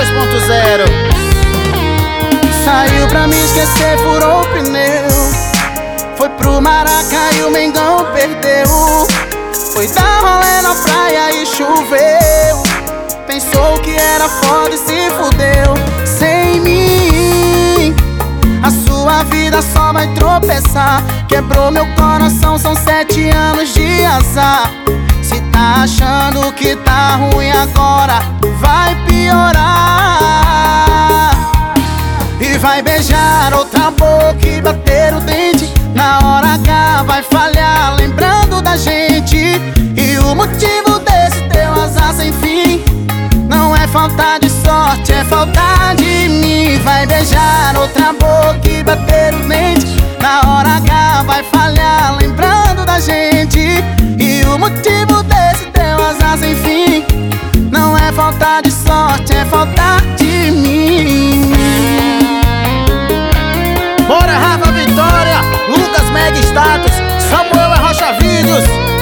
2.0. Saiu pra me esquecer, furou o pneu. Foi pro Maraca e o Mengão perdeu. Foi dar rolê na praia e choveu. Pensou que era foda e se fudeu. Sem mim, a sua vida só vai tropeçar. Quebrou meu coração, são 7 anos de azar. Se tá achando que tá ruim agora, vai piorar. E vai beijar outra boca e bater o dente. Na hora H vai falhar lembrando da gente. E o motivo desse teu azar sem fim não é falta de sorte, é falta de mim. Vai beijar outra boca e bater o dente. Na hora H vai falhar lembrando da gente. E o motivo desse teu azar sem fim não é falta de sorte, é falta de mim. Bora, Rafa Vitória, Lucas Mega Status, Samuel é Rocha Vídeos.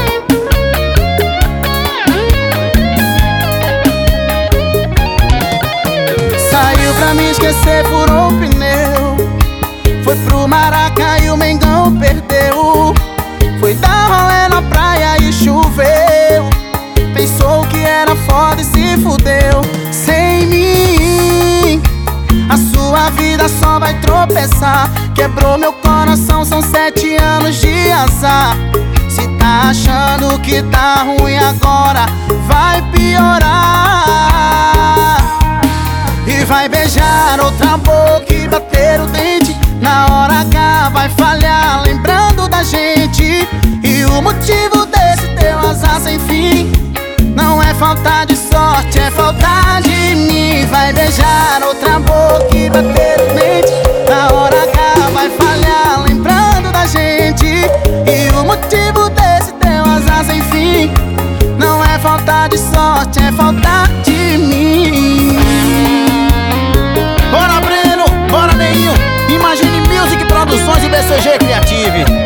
Saiu pra me esquecer, furou o pneu. Foi pro Maraca e o Mengão perdeu. Foi dar rolê na praia e choveu. Pensou que era foda e se fudeu. Sem mim, a sua vida só vai tropeçar. Quebrou meu coração, são 7 anos de azar. Se tá achando que tá ruim agora, vai piorar. E vai beijar outra boca e bater o dente. Na hora H vai falhar lembrando da gente. E o motivo desse teu azar sem fim não é falta de sorte, é falta de mim. Vai beijar outra boca e bater o dente. Na hora H vai falhar lembrando da gente. E o motivo desse teu azar sem fim não é falta de sorte, é falta de mim. Bora, Breno, bora, Neinho. Imagine Music Produções e BCG Creative.